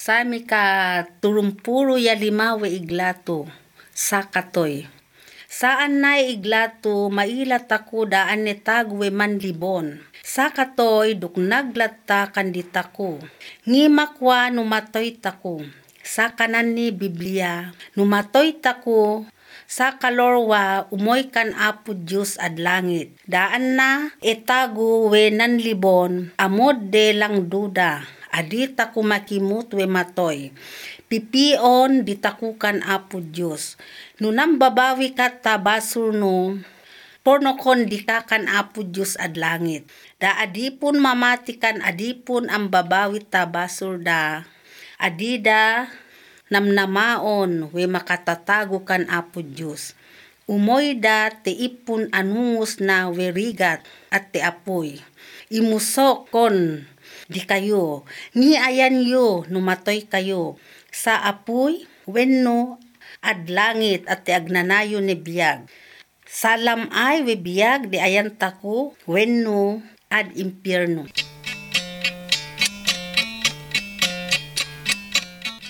Sami ka turumpuro ya lima we iglato sa katoy. Saan na iglato mailat ako daan ni tagwe manlibon. Sa katoy duknaglatta kandita ko. Ngimakwa numatoy tako. Sa kanan ni Biblia numatoy tako. Sa kalorwa umoy kan apo Diyos ad langit. Daan na etago we nanlibon amod de lang duda. Adita ko makimut we matoy. Pipion ditakukan apo Diyos. Nunang babawi ka tabasur no, pornokon dikakan apo Diyos ad langit. Da adipun mamatikan adipun ang babawi tabasur da. Adida namnamaon we makatatago kan apo Diyos. Umoy da teipun anungus na werigat at teapoy. Imusok kon di kayo, ni ayan yo, numatoy kayo, sa apoy, wenno, ad langit, at agnanayo ni biyag. Salam ay we biyag, di ayan tako, wenno, ad impyerno.